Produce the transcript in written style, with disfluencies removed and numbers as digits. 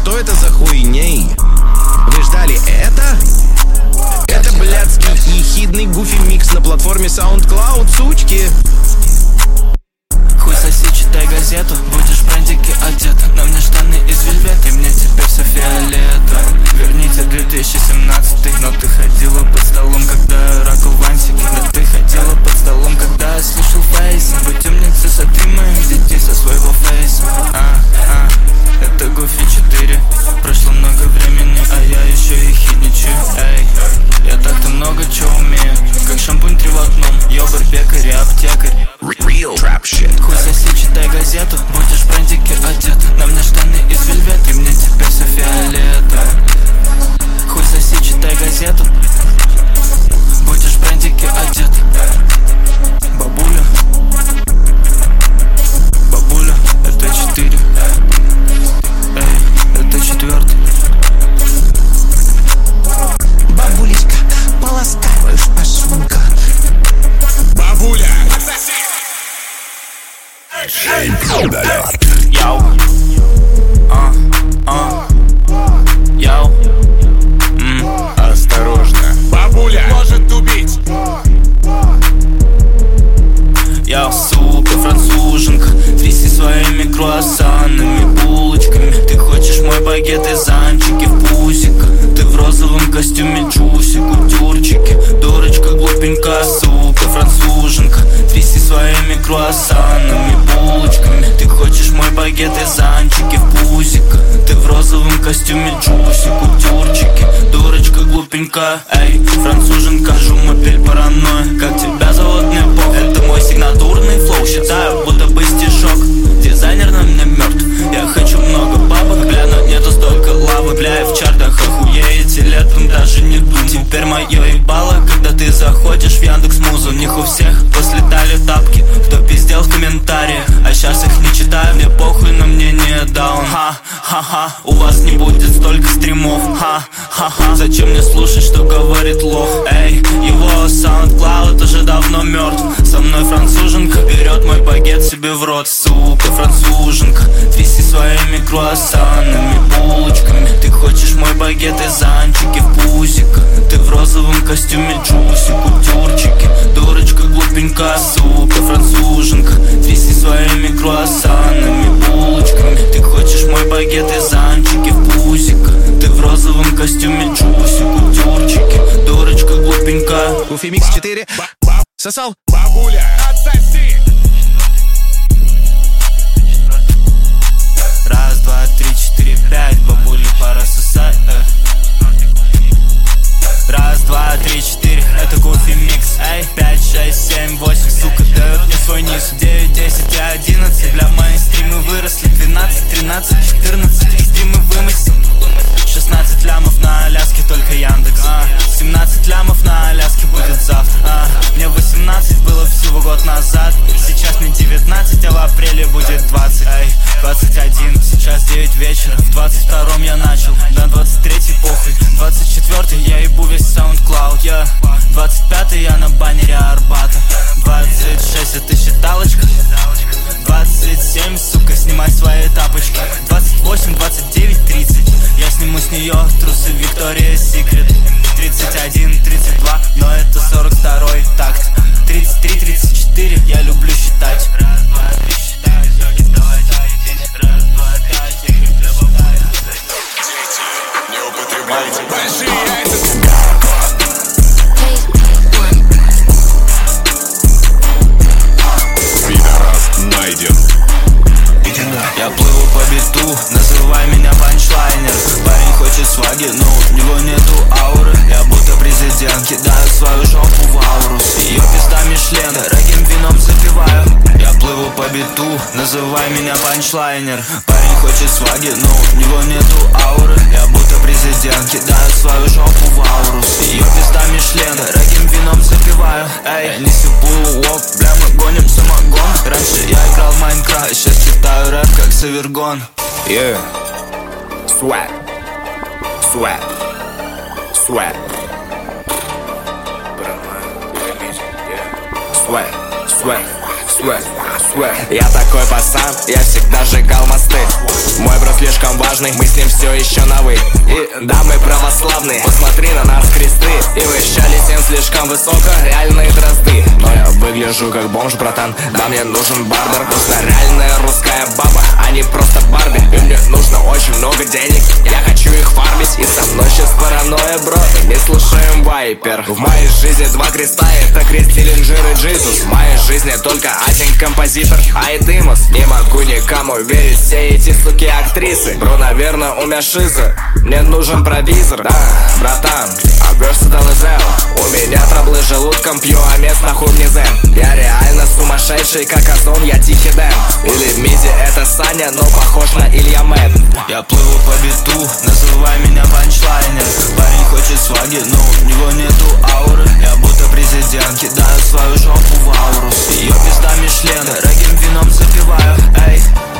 что это за хуйней? Вы ждали это? Это блядский ехидный гуфи-микс на платформе SoundCloud, сучки. Хуй соси, читай газету, будешь в брендике одет. На мне штаны из вельвета, и мне теперь все фиолетово. Верните 2017, но ты ходила под столом, когда ракал в антике. Да ты ходила под столом, когда я слушал фейс. Будь умницей, сотри моих детей со своего фейса. Это Гуфи 4. Прошло много времени, а я еще и хитничаю. Эй, я так-то много чего умею, как шампунь 3 в одном, ёбарь, пекарь и аптекарь. Real trap shit. Хуй соси, читай газету, будешь в брендике одет. На мне штаны из вельвета, и мне теперь все фиолетово. Хуй соси, читай газету, будешь в брендике одет. Бабуля, бабуля, это 4. Эй, это 4. Бабулечка, полоскаешь пошунка. Бабуля, Яу, яу, осторожно, бабуля может убить. я, сука, француженка, тряси своими круассанами, булочками. Ты хочешь мой багет из анчики в пусика. Ты в розовом костюме джуси, кутюрчики. Дурочка глупенькая, сука, француженка, тряси своими круассанами, булочками. Ты хочешь мой багет из анчики в пусика. Ты в розовом костюме джуси, кутюрчики. Дурочка глупенькая, эй, француженка, жумапель паранойя. Как тебя зовут, мне похуй. Это мой сигнатурный флоу, считаю, будто бы стишок. Дизайнер на мне мертв. Я хочу много бабок, бля, но нету столько лавы. Бля, я в чартах охуеете, летом даже не думал. Теперь мое ебало, когда ты заходишь в Яндекс.Музу. У них у всех послетали тапки, кто пиздел в комментариях. А сейчас их не читаю, мне похуй, но мне не даун. Ха-ха-ха, у вас не будет столько стримов. Ха-ха-ха, зачем мне слушать, что говорит лох? Эй, его SoundCloud уже давно мертв. Со мной француженка берет мой багет себе в рот. Сука, француженка, тряси своими круассанами, булочками. Ты хочешь мой багет из анчики в пусика. Ты в розовом костюме джуси, кутюрчики. Дурочка глупенькая, сука, француженка, тряси своими круассанами, булочками. Ты хочешь мой багет из анчики в пусика. Ты в розовом костюме джуси, кутюрчики. Дурочка глупенькая. Гуфи-микс 4. Сосал. Бабуля, отсоси. Раз, два, три, четыре, пять, бабуле пора сосать. Раз, два, три, четыре, это Гуфи микс. Эй, 5, 6, 7, 8, сука, дает мне свой низ. 9, 10 и 11, для мои стримы выросли. 12, 13, 14, и стримы вымысел. 16 лямов на Аляске, только Яндекс. 17 лямов на Аляске будет завтра. Мне 18 было всего год назад. Сейчас мне 19, а в апреле будет 20. Эй, 21, сейчас 9 вечера. В 22-м я начал, на 23-й похуй. 24-й я ебу весь SoundCloud, yeah. 25-й я на баннере Арбата. 26 это считалочка. 27, сука, снимай свои тапочки. 28, 29, 30 я сниму с нее трусы Victoria's Secret. 31, 32, но это 42-й такт. 33, 34, я люблю считать. Раз, два, три, считай, давай, раз, два, пять, я крепко бабаю. Не употребляйте большие яйца. Пидорас найден. Я плыву по биту, называй меня панчлайнер. Парень хочет сваги, но у него нету ауры. Я будто президент, кидаю свою жопу в ауру. Ее пизда Мишлен, дорогим вином запиваю. Я плыву по биту, называй меня панчлайнер. Парень хочет сваги, но у него нету ауры. Я будто президент, кидаю свою жопу в ауру. Ее пизда Мишлен, дорогим вином запиваю. Эй, я не сыпу лоб, бля, мы гоним самогон. Раньше я играл в Майнкрафт, сейчас читаю рэп как Савергон. Yeah. Swag. Swag. Swag. Swag. Swag. Swag. Swag. Я такой пацан, я всегда сжигал мосты. Мой бро слишком нам важный, мы с ним все еще на вы. И да, мы православные, посмотри на нас кресты. И вещали всем слишком высоко, реальные дрозды. Но я выгляжу как бомж, братан, да мне нужен барбер. Нужна реальная русская баба, а не просто Барби. И мне нужно очень много денег, я хочу их фармить. И со мной сейчас паранойя, бро, не слушаем Вайпер. В моей жизни два креста, это крест Диллинджер и Джизус. В моей жизни только один композитор, Айдымос. Не могу никому верить, все эти суки актрисы. Бро, наверное, у меня шиза, мне нужен провизор. Да, братан, I'm versatile as hell. У меня траблы с желудком, пью, а мест нахуй мне зен. Я реально сумасшедший, как Озон, я тихий Дэн. Или Миди это Саня, но похож на Илья Мэн. Я плыву по биту, называй меня панчлайнер. Парень хочет сваги, но у него нету ауры. Я будто президент, кидаю свою жопу в аурус. Ее пизда Мишлен, дорогим вином запиваю, эй.